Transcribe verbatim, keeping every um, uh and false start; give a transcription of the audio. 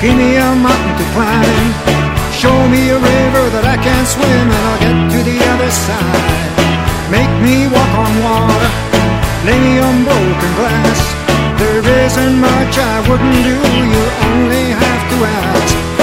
Give me a mountain to climb, show me a river that I can swim, and I'll get to the other side. Make me walk on water, lay me on broken glass. There isn't much I wouldn't do, you only have to ask.